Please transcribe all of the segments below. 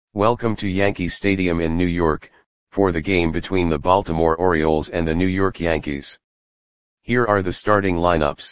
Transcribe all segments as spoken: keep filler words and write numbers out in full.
Welcome to Yankee Stadium in New York, for the game between the Baltimore Orioles and the New York Yankees. Here are the starting lineups.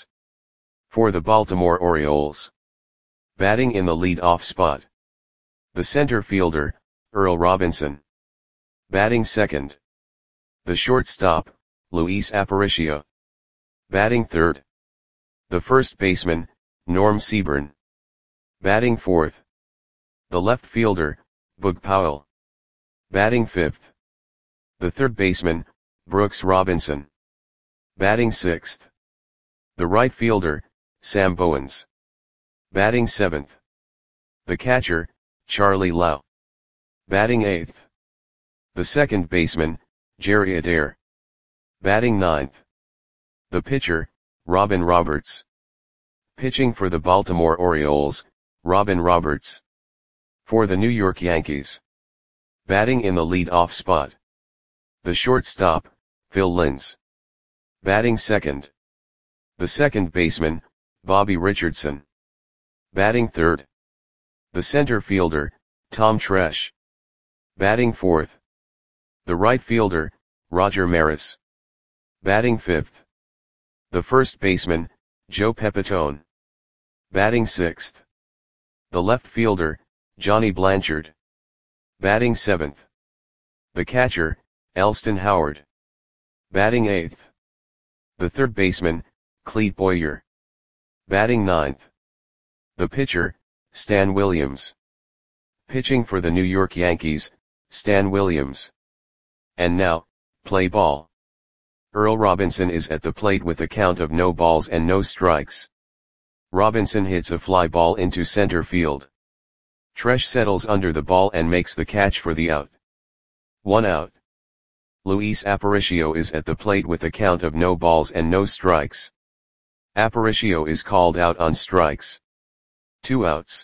For the Baltimore Orioles. Batting in the lead-off spot. The center fielder, Earl Robinson. Batting second. The shortstop, Luis Aparicio. Batting third. The first baseman, Norm Seaburn. Batting fourth. The left fielder, Boog Powell. Batting fifth. The third baseman, Brooks Robinson. Batting sixth. The right fielder, Sam Bowens. Batting seventh. The catcher, Charlie Lau. Batting eighth. The second baseman, Jerry Adair. Batting ninth. The pitcher, Robin Roberts. Pitching for the Baltimore Orioles, Robin Roberts. For the New York Yankees. Batting in the lead-off spot. The shortstop, Phil Linz. Batting second. The second baseman, Bobby Richardson. Batting third. The center fielder, Tom Tresh. Batting fourth. The right fielder, Roger Maris. Batting fifth. The first baseman, Joe Pepitone. Batting sixth. The left fielder, Johnny Blanchard. Batting seventh. The catcher, Elston Howard. Batting eighth. The third baseman, Clete Boyer. Batting ninth. The pitcher, Stan Williams. Pitching for the New York Yankees, Stan Williams. And now, play ball. Earl Robinson is at the plate with a count of no balls and no strikes. Robinson hits a fly ball into center field. Tresh settles under the ball and makes the catch for the out. One out. Luis Aparicio is at the plate with a count of no balls and no strikes. Aparicio is called out on strikes. Two outs.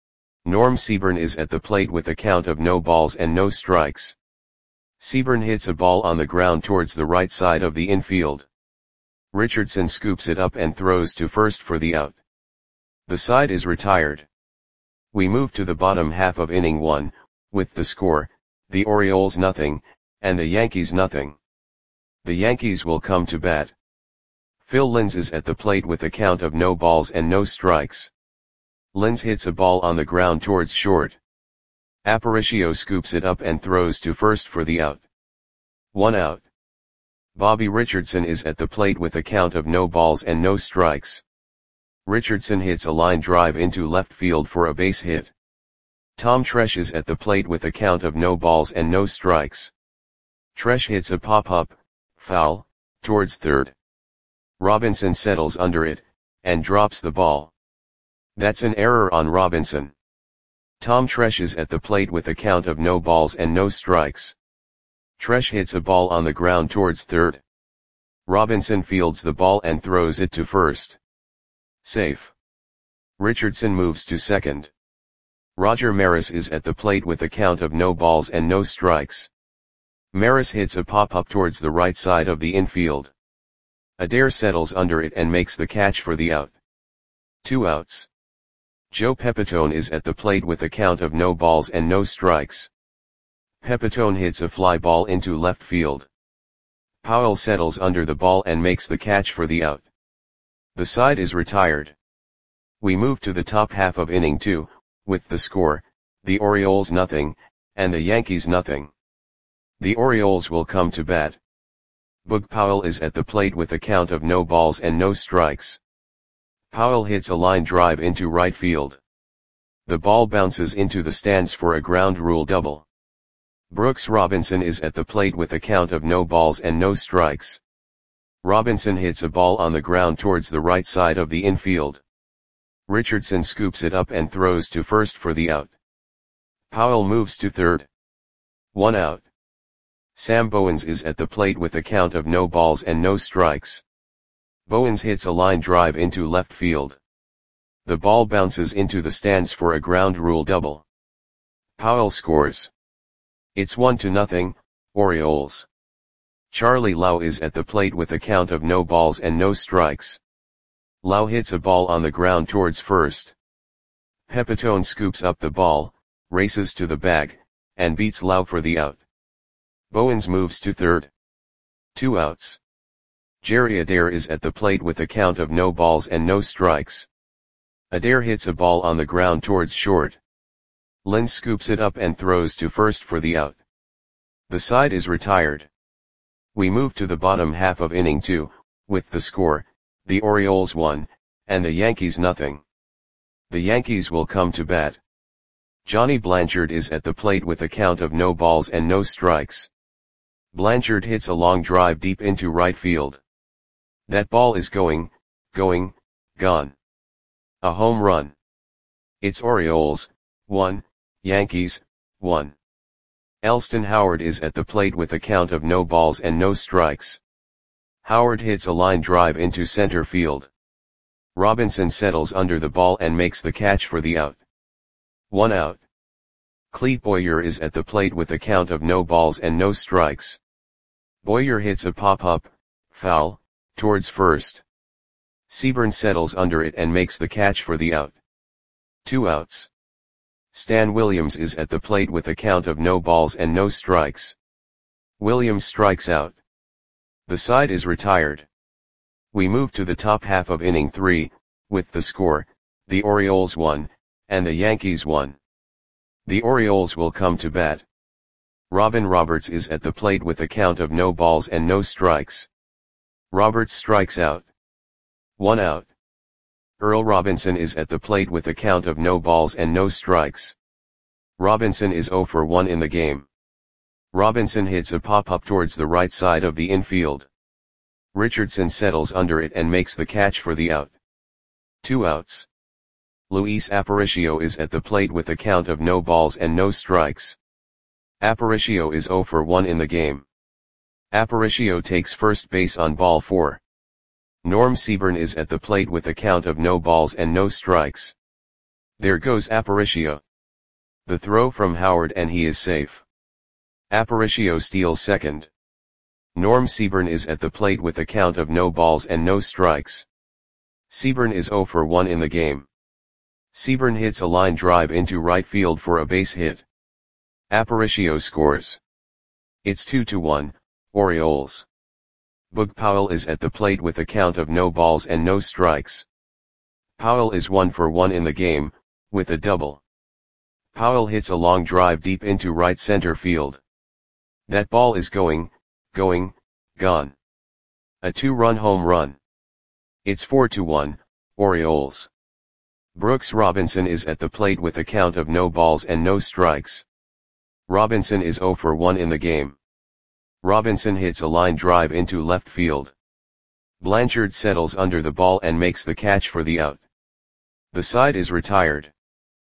Norm Seaburn is at the plate with a count of no balls and no strikes. Seaburn hits a ball on the ground towards the right side of the infield. Richardson scoops it up and throws to first for the out. The side is retired. We move to the bottom half of inning one, with the score, the Orioles nothing, and the Yankees nothing. The Yankees will come to bat. Phil Linz is at the plate with a count of no balls and no strikes. Linz hits a ball on the ground towards short. Aparicio scoops it up and throws to first for the out. One out. Bobby Richardson is at the plate with a count of no balls and no strikes. Richardson hits a line drive into left field for a base hit. Tom Tresh is at the plate with a count of no balls and no strikes. Tresh hits a pop-up, foul, towards third. Robinson settles under it, and drops the ball. That's an error on Robinson. Tom Tresh is at the plate with a count of no balls and no strikes. Tresh hits a ball on the ground towards third. Robinson fields the ball and throws it to first. Safe. Richardson moves to second. Roger Maris is at the plate with a count of no balls and no strikes. Maris hits a pop-up towards the right side of the infield. Adair settles under it and makes the catch for the out. Two outs. Joe Pepitone is at the plate with a count of no balls and no strikes. Pepitone hits a fly ball into left field. Powell settles under the ball and makes the catch for the out. The side is retired. We move to the top half of inning two, with the score, the Orioles nothing, and the Yankees nothing. The Orioles will come to bat. Boog Powell is at the plate with a count of no balls and no strikes. Powell hits a line drive into right field. The ball bounces into the stands for a ground rule double. Brooks Robinson is at the plate with a count of no balls and no strikes. Robinson hits a ball on the ground towards the right side of the infield. Richardson scoops it up and throws to first for the out. Powell moves to third. One out. Sam Bowens is at the plate with a count of no balls and no strikes. Bowens hits a line drive into left field. The ball bounces into the stands for a ground rule double. Powell scores. It's one to nothing, Orioles. Charlie Lau is at the plate with a count of no balls and no strikes. Lau hits a ball on the ground towards first. Pepitone scoops up the ball, races to the bag, and beats Lau for the out. Bowens moves to third. Two outs. Jerry Adair is at the plate with a count of no balls and no strikes. Adair hits a ball on the ground towards short. Linz scoops it up and throws to first for the out. The side is retired. We move to the bottom half of inning two, with the score, the Orioles one, and the Yankees nothing. The Yankees will come to bat. Johnny Blanchard is at the plate with a count of no balls and no strikes. Blanchard hits a long drive deep into right field. That ball is going, going, gone. A home run. It's Orioles, one, Yankees, one. Elston Howard is at the plate with a count of no balls and no strikes. Howard hits a line drive into center field. Robinson settles under the ball and makes the catch for the out. One out. Clete Boyer is at the plate with a count of no balls and no strikes. Boyer hits a pop-up, foul, towards first. Seaburn settles under it and makes the catch for the out. Two outs. Stan Williams is at the plate with a count of no balls and no strikes. Williams strikes out. The side is retired. We move to the top half of inning three, with the score, the Orioles one, and the Yankees one. The Orioles will come to bat. Robin Roberts is at the plate with a count of no balls and no strikes. Roberts strikes out. One out. Earl Robinson is at the plate with a count of no balls and no strikes. Robinson is zero for one in the game. Robinson hits a pop-up towards the right side of the infield. Richardson settles under it and makes the catch for the out. Two outs. Luis Aparicio is at the plate with a count of no balls and no strikes. Aparicio is zero for one in the game. Aparicio takes first base on ball four. Norm Seaburn is at the plate with a count of no balls and no strikes. There goes Aparicio. The throw from Howard and he is safe. Aparicio steals second. Norm Seaburn is at the plate with a count of no balls and no strikes. Seaburn is zero for one in the game. Seaburn hits a line drive into right field for a base hit. Aparicio scores. It's two to one, Orioles. Boog Powell is at the plate with a count of no balls and no strikes. Powell is one for one in the game, with a double. Powell hits a long drive deep into right center field. That ball is going, going, gone. A two-run home run. It's four to one, Orioles. Brooks Robinson is at the plate with a count of no balls and no strikes. Robinson is zero for one in the game. Robinson hits a line drive into left field. Blanchard settles under the ball and makes the catch for the out. The side is retired.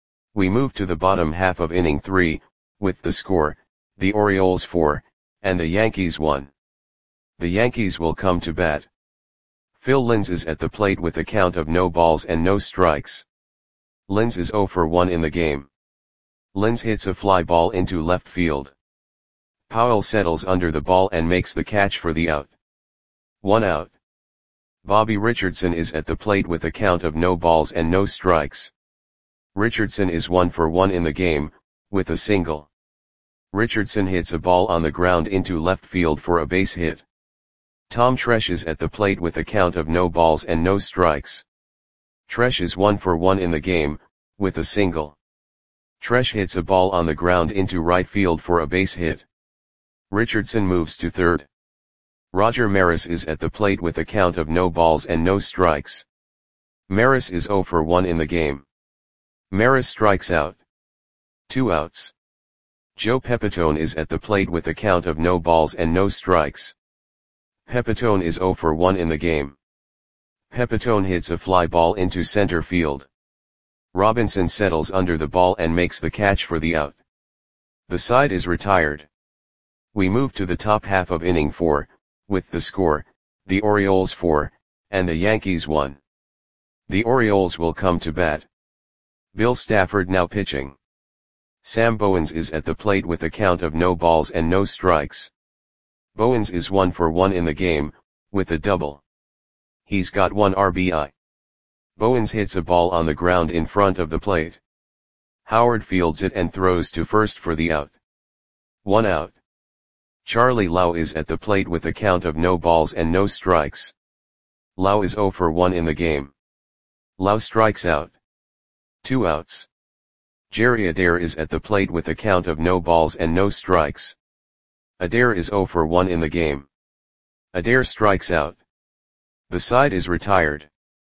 We move to the bottom half of inning three, with the score, the Orioles four, and the Yankees one. The Yankees will come to bat. Phil Linz is at the plate with a count of no balls and no strikes. Linz is zero for one in the game. Linz hits a fly ball into left field. Powell settles under the ball and makes the catch for the out. One out. Bobby Richardson is at the plate with a count of no balls and no strikes. Richardson is one for one in the game, with a single. Richardson hits a ball on the ground into left field for a base hit. Tom Tresh is at the plate with a count of no balls and no strikes. Tresh is one for one in the game, with a single. Tresh hits a ball on the ground into right field for a base hit. Richardson moves to third. Roger Maris is at the plate with a count of no balls and no strikes. Maris is zero for one in the game. Maris strikes out. Two outs. Joe Pepitone is at the plate with a count of no balls and no strikes. Pepitone is zero for one in the game. Pepitone hits a fly ball into center field. Robinson settles under the ball and makes the catch for the out. The side is retired. We move to the top half of inning four, with the score, the Orioles four, and the Yankees one. The Orioles will come to bat. Bill Stafford now pitching. Sam Bowens is at the plate with a count of no balls and no strikes. Bowens is one for one in the game, with a double. He's got one R B I. Bowens hits a ball on the ground in front of the plate. Howard fields it and throws to first for the out. One out. Charlie Lau is at the plate with a count of no balls and no strikes. Lau is zero for one in the game. Lau strikes out. Two outs. Jerry Adair is at the plate with a count of no balls and no strikes. Adair is zero for one in the game. Adair strikes out. The side is retired.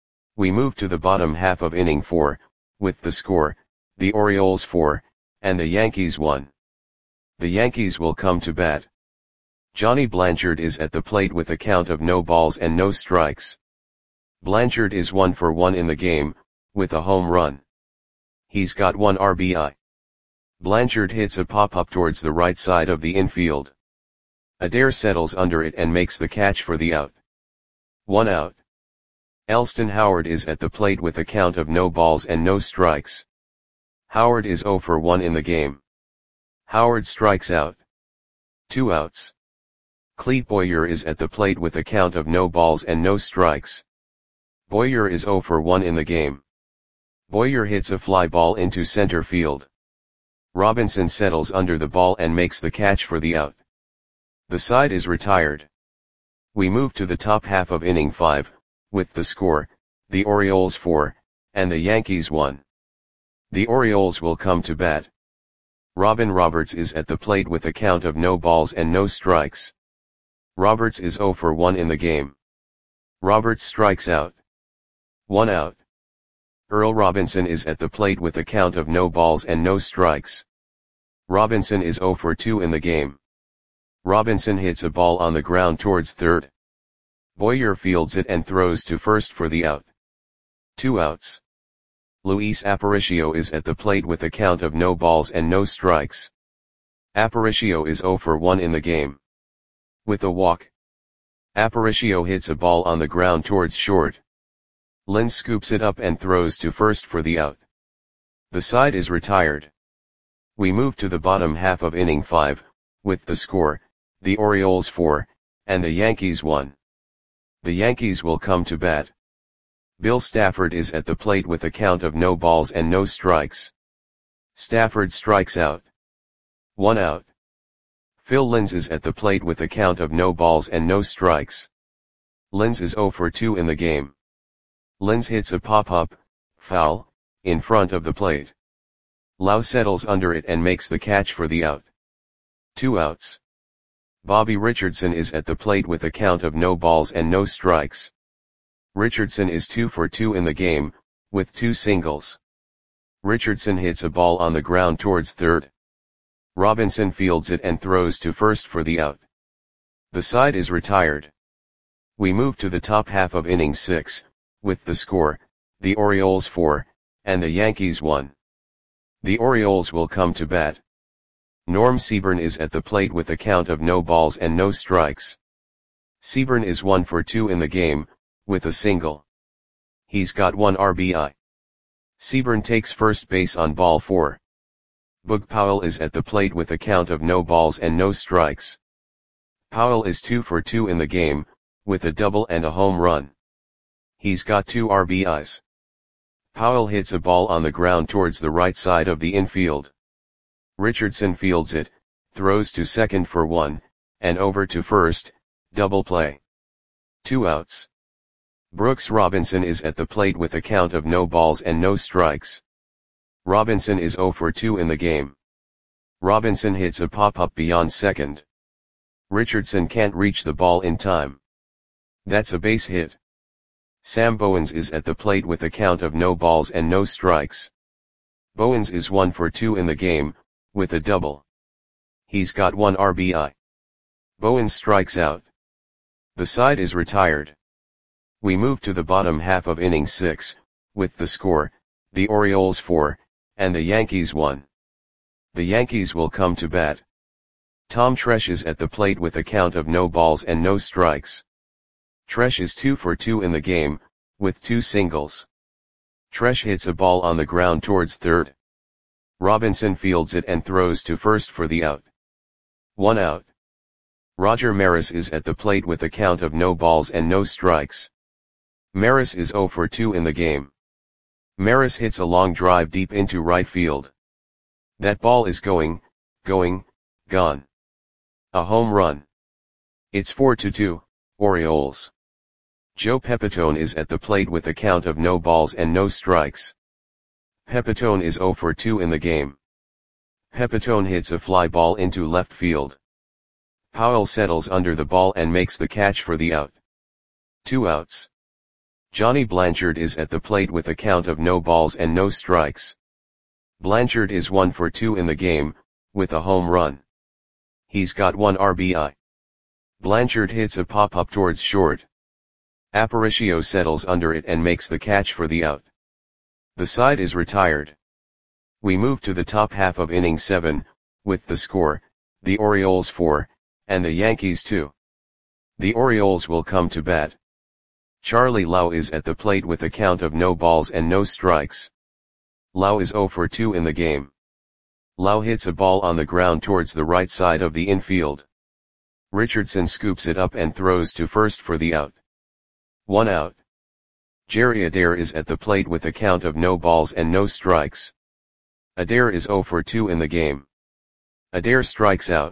We move to the bottom half of inning four, with the score, the Orioles four, and the Yankees one. The Yankees will come to bat. Johnny Blanchard is at the plate with a count of no balls and no strikes. Blanchard is one for one in the game, with a home run. He's got one R B I. Blanchard hits a pop-up towards the right side of the infield. Adair settles under it and makes the catch for the out. One out. Elston Howard is at the plate with a count of no balls and no strikes. Howard is zero for one in the game. Howard strikes out. Two outs. Clete Boyer is at the plate with a count of no balls and no strikes. Boyer is zero for one in the game. Boyer hits a fly ball into center field. Robinson settles under the ball and makes the catch for the out. The side is retired. We move to the top half of inning five, with the score, the Orioles four, and the Yankees one. The Orioles will come to bat. Robin Roberts is at the plate with a count of no balls and no strikes. Roberts is zero for one in the game. Roberts strikes out. One out. Earl Robinson is at the plate with a count of no balls and no strikes. Robinson is zero for two in the game. Robinson hits a ball on the ground towards third. Boyer fields it and throws to first for the out. Two outs. Luis Aparicio is at the plate with a count of no balls and no strikes. Aparicio is zero for one in the game. With a walk. Aparicio hits a ball on the ground towards short. Lynn scoops it up and throws to first for the out. The side is retired. We move to the bottom half of inning five, with the score, the Orioles four, and the Yankees one. The Yankees will come to bat. Bill Stafford is at the plate with a count of no balls and no strikes. Stafford strikes out. One out. Phil Linz is at the plate with a count of no balls and no strikes. Linz is zero for two in the game. Linz hits a pop-up, foul, in front of the plate. Lau settles under it and makes the catch for the out. Two outs. Bobby Richardson is at the plate with a count of no balls and no strikes. Richardson is two for two in the game, with two singles. Richardson hits a ball on the ground towards third. Robinson fields it and throws to first for the out. The side is retired. We move to the top half of inning six, with the score, the Orioles four, and the Yankees one. The Orioles will come to bat. Norm Seaburn is at the plate with a count of no balls and no strikes. Seaburn is one for two in the game, with a single. He's got one R B I. Seaburn takes first base on ball four. Boog Powell is at the plate with a count of no balls and no strikes. Powell is two for two in the game, with a double and a home run. He's got two R B Is. Powell hits a ball on the ground towards the right side of the infield. Richardson fields it, throws to second for one, and over to first, double play. Two outs. Brooks Robinson is at the plate with a count of no balls and no strikes. Robinson is zero for two in the game. Robinson hits a pop-up beyond second. Richardson can't reach the ball in time. That's a base hit. Sam Bowens is at the plate with a count of no balls and no strikes. Bowens is one for two in the game, with a double. He's got one R B I. Bowens strikes out. The side is retired. We move to the bottom half of inning six, with the score, the Orioles four, and the Yankees one. The Yankees will come to bat. Tom Tresh is at the plate with a count of no balls and no strikes. Tresh is two for two in the game, with two singles. Tresh hits a ball on the ground towards third. Robinson fields it and throws to first for the out. One out. Roger Maris is at the plate with a count of no balls and no strikes. Maris is zero for two in the game. Maris hits a long drive deep into right field. That ball is going, going, Gone. A home run. It's four to two, Orioles. Joe Pepitone is at the plate with a count of no balls and no strikes. Pepitone is zero for two in the game. Pepitone hits a fly ball into left field. Powell settles under the ball and makes the catch for the out. Two outs. Johnny Blanchard is at the plate with a count of no balls and no strikes. Blanchard is one for two in the game, with a home run. He's got one R B I. Blanchard hits a pop-up towards short. Aparicio settles under it and makes the catch for the out. The side is retired. We move to the top half of inning seven, with the score, the Orioles four, and the Yankees two. The Orioles will come to bat. Charlie Lau is at the plate with a count of no balls and no strikes. Lau is zero for two in the game. Lau hits a ball on the ground towards the right side of the infield. Richardson scoops it up and throws to first for the out. One out. Jerry Adair is at the plate with a count of no balls and no strikes. Adair is zero for two in the game. Adair strikes out.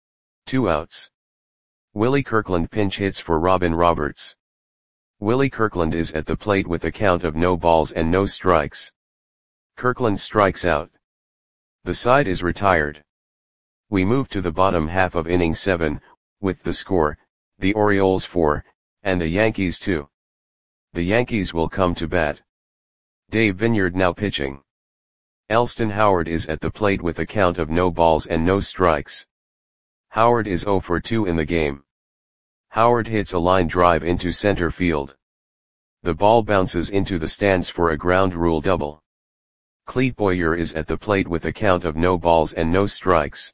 Two outs. Willie Kirkland pinch hits for Robin Roberts. Willie Kirkland is at the plate with a count of no balls and no strikes. Kirkland strikes out. The side is retired. We move to the bottom half of inning seven, with the score, the Orioles four, and the Yankees two. The Yankees will come to bat. Dave Vineyard now pitching. Elston Howard is at the plate with a count of no balls and no strikes. Howard is zero for two in the game. Howard hits a line drive into center field. The ball bounces into the stands for a ground rule double. Clete Boyer is at the plate with a count of no balls and no strikes.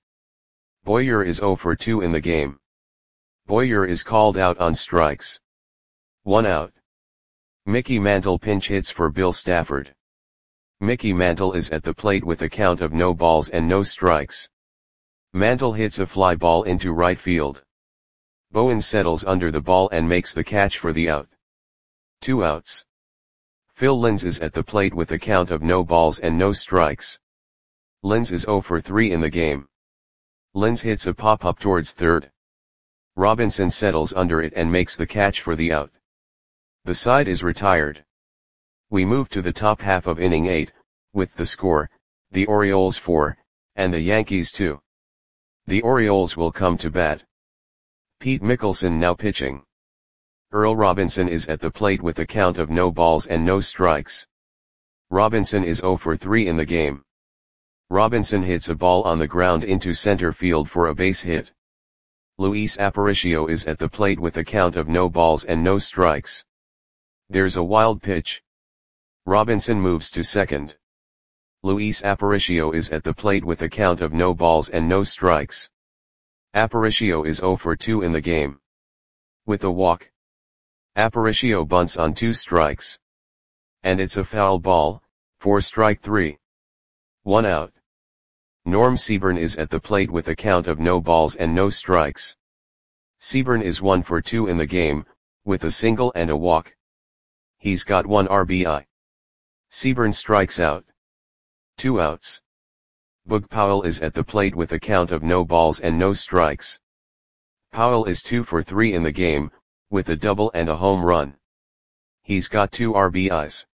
Boyer is zero for two in the game. Boyer is called out on strikes. One out. Mickey Mantle pinch hits for Bill Stafford. Mickey Mantle is at the plate with a count of no balls and no strikes. Mantle hits a fly ball into right field. Bowen settles under the ball and makes the catch for the out. Two outs. Phil Linz is at the plate with a count of no balls and no strikes. Linz is zero for three in the game. Linz hits a pop-up towards third. Robinson settles under it and makes the catch for the out. The side is retired. We move to the top half of inning eight, with the score, the Orioles four, and the Yankees two. The Orioles will come to bat. Pete Mickelson now pitching. Earl Robinson is at the plate with a count of no balls and no strikes. Robinson is zero for three in the game. Robinson hits a ball on the ground into center field for a base hit. Luis Aparicio is at the plate with a count of no balls and no strikes. There's a wild pitch. Robinson moves to second. Luis Aparicio is at the plate with a count of no balls and no strikes. Aparicio is zero for two in the game. With a walk. Aparicio bunts on two strikes. And it's a foul ball, for strike three. One out. Norm Seaburn is at the plate with a count of no balls and no strikes. Seaburn is one for two in the game, with a single and a walk. He's got one R B I. Seaburn strikes out. Two outs. Boog Powell is at the plate with a count of no balls and no strikes. Powell is two for three in the game, with a double and a home run. He's got two R B Is.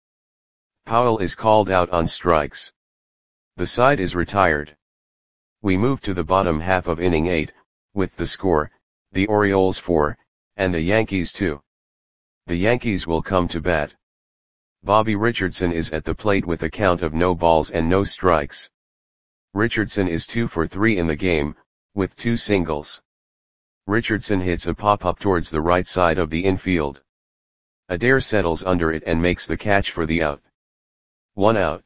Powell is called out on strikes. The side is retired. We move to the bottom half of inning eight, with the score, the Orioles four, and the Yankees two. The Yankees will come to bat. Bobby Richardson is at the plate with a count of no balls and no strikes. Richardson is two for three in the game, with two singles. Richardson hits a pop-up towards the right side of the infield. Adair settles under it and makes the catch for the out. One out.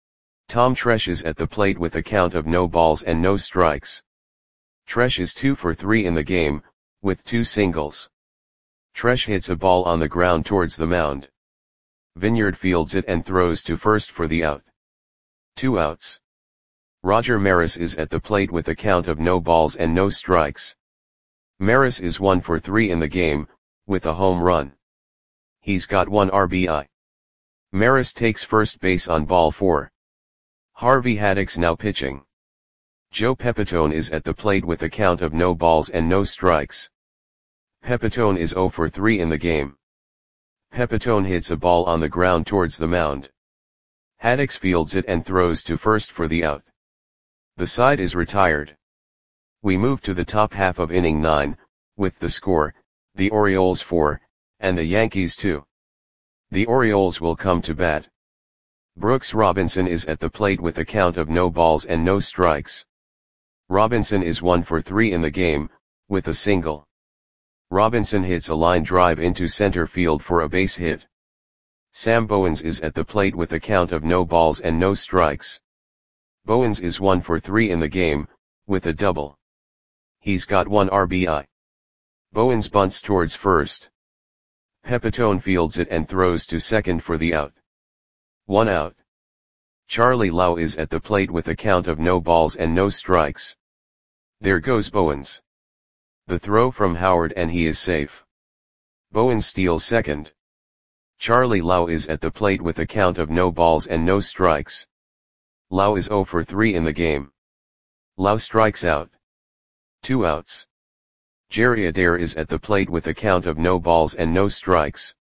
Tom Tresh is at the plate with a count of no balls and no strikes. Tresh is two for three in the game, with two singles. Tresh hits a ball on the ground towards the mound. Vineyard fields it and throws to first for the out. Two outs. Roger Maris is at the plate with a count of no balls and no strikes. Maris is one for three in the game, with a home run. He's got one R B I. Maris takes first base on ball four. Harvey Haddix now pitching. Joe Pepitone is at the plate with a count of no balls and no strikes. Pepitone is zero for three in the game. Pepitone hits a ball on the ground towards the mound. Haddix fields it and throws to first for the out. The side is retired. We move to the top half of inning nine, with the score, the Orioles four, and the Yankees two. The Orioles will come to bat. Brooks Robinson is at the plate with a count of no balls and no strikes. Robinson is one for three in the game, with a single. Robinson hits a line drive into center field for a base hit. Sam Bowens is at the plate with a count of no balls and no strikes. Bowens is one for three in the game, with a double. He's got one R B I. Bowens bunts towards first. Pepitone fields it and throws to second for the out. One out. Charlie Lau is at the plate with a count of no balls and no strikes. There goes Bowens. The throw from Howard and he is safe. Bowens steals second. Charlie Lau is at the plate with a count of no balls and no strikes. Lau is zero for three in the game. Lau strikes out. Two outs. Jerry Adair is at the plate with a count of no balls and no strikes.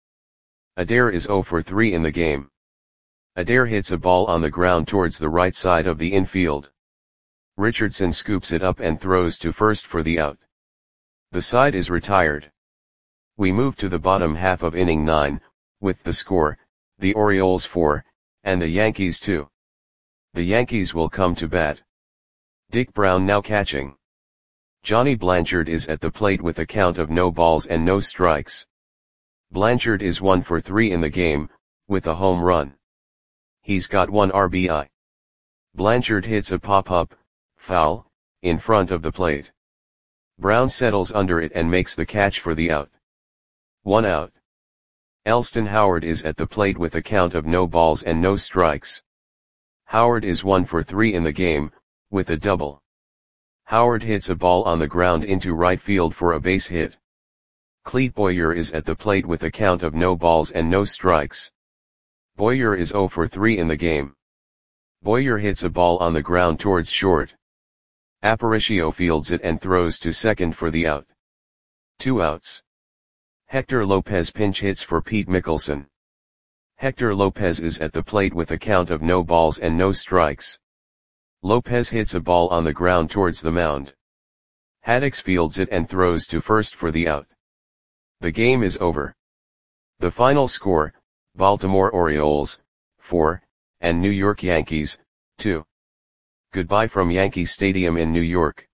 Adair is zero for three in the game. Adair hits a ball on the ground towards the right side of the infield. Richardson scoops it up and throws to first for the out. The side is retired. We move to the bottom half of inning nine, with the score, the Orioles four, and the Yankees two. The Yankees will come to bat. Dick Brown now catching. Johnny Blanchard is at the plate with a count of no balls and no strikes. Blanchard is one for three in the game, with a home run. He's got one R B I. Blanchard hits a pop-up, foul, in front of the plate. Brown settles under it and makes the catch for the out. One out. Elston Howard is at the plate with a count of no balls and no strikes. Howard is one for three in the game, with a double. Howard hits a ball on the ground into right field for a base hit. Clete Boyer is at the plate with a count of no balls and no strikes. Boyer is zero for three in the game. Boyer hits a ball on the ground towards short. Aparicio fields it and throws to second for the out. Two outs. Hector Lopez pinch hits for Pete Mickelson. Hector Lopez is at the plate with a count of no balls and no strikes. Lopez hits a ball on the ground towards the mound. Haddix fields it and throws to first for the out. The game is over. The final score, Baltimore Orioles, four, and New York Yankees, two. Goodbye from Yankee Stadium in New York.